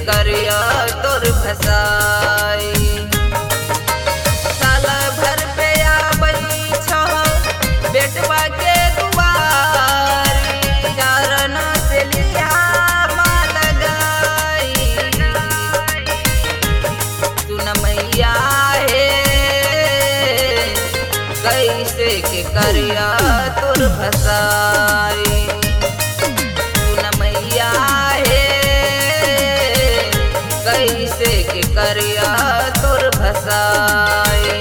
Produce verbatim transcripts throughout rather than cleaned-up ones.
करिया तोर भसाई। साल भर पे आबई छो बेटवा के दुआरी, चारना से लिया माल गाई। सुन मैया हे कैसे के करिया तोर भसाई। कैसे के करिया तोर भसाई।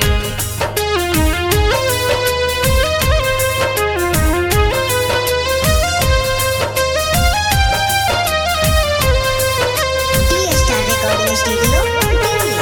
Star Recording Studio, Delhi।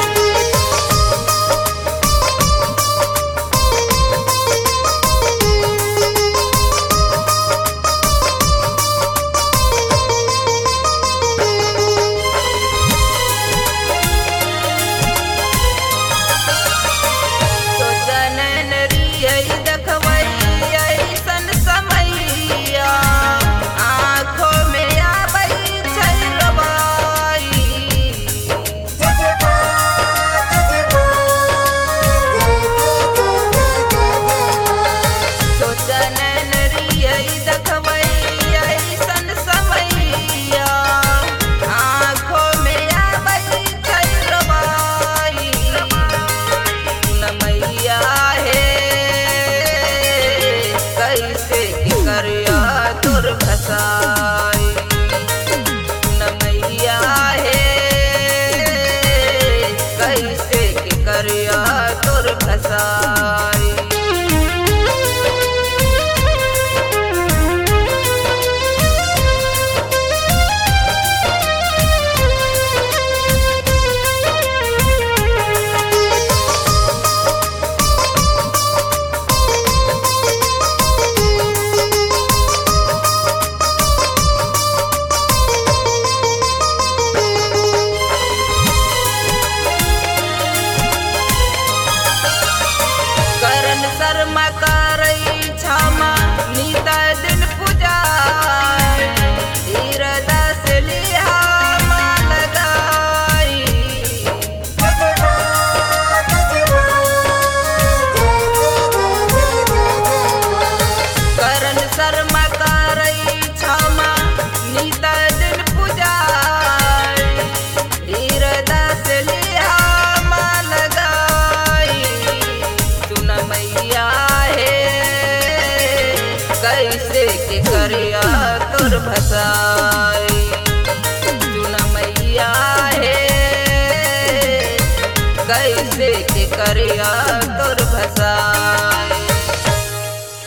कैसे के करिया तोर भसाई। शर्मा करई क्षमा नीता दिन पुजाई, धीरदास लिया माल गाई। करण शर्मा करई क्षमा नीता दिन पुजाई, धीरदास लिया माल गाई। सुन मैया कैसे के करिया तोर भसाई। सुन मैया हे कैसे के करिया तोर भसाई।